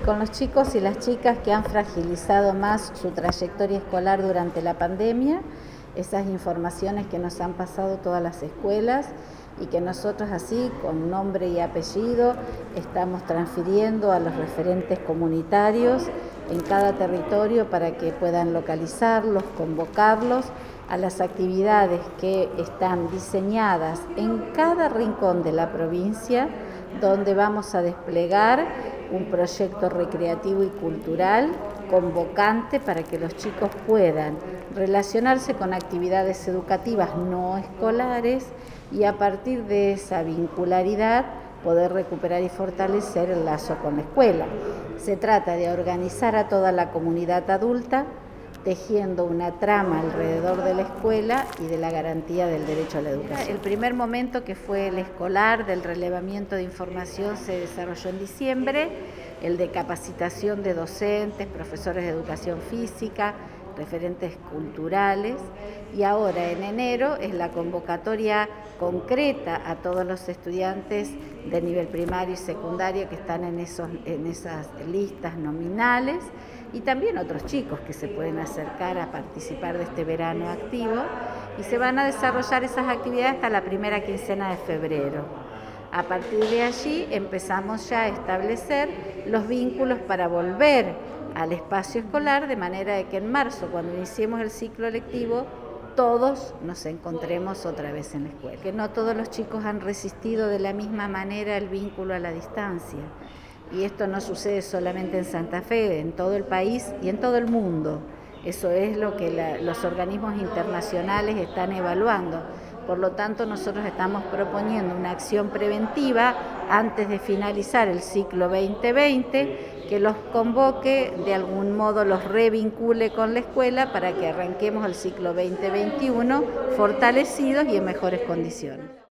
con los chicos y las chicas que han fragilizado más su trayectoria escolar durante la pandemia, esas informaciones que nos han pasado todas las escuelas y que nosotros así, con nombre y apellido, estamos transfiriendo a los referentes comunitarios en cada territorio para que puedan localizarlos, convocarlos a las actividades que están diseñadas en cada rincón de la provincia, donde vamos a desplegar un proyecto recreativo y cultural convocante para que los chicos puedan relacionarse con actividades educativas no escolares y a partir de esa vincularidad poder recuperar y fortalecer el lazo con la escuela. Se trata de organizar a toda la comunidad adulta tejiendo una trama alrededor de la escuela y de la garantía del derecho a la educación. El primer momento, que fue el escolar del relevamiento de información, se desarrolló en diciembre, el de capacitación de docentes, profesores de educación física, referentes culturales, y ahora en enero es la convocatoria concreta a todos los estudiantes de nivel primario y secundario que están en esas listas nominales, y también otros chicos que se pueden acercar a participar de este verano activo, y se van a desarrollar esas actividades hasta la primera quincena de febrero. A partir de allí empezamos ya a establecer los vínculos para volver al espacio escolar, de manera de que en marzo, cuando iniciemos el ciclo lectivo, todos nos encontremos otra vez en la escuela. Que no todos los chicos han resistido de la misma manera el vínculo a la distancia. Y esto no sucede solamente en Santa Fe, en todo el país y en todo el mundo. Eso es lo que los organismos internacionales están evaluando. Por lo tanto, nosotros estamos proponiendo una acción preventiva antes de finalizar el ciclo 2020, que los convoque, de algún modo los revincule con la escuela para que arranquemos el ciclo 2021 fortalecidos y en mejores condiciones.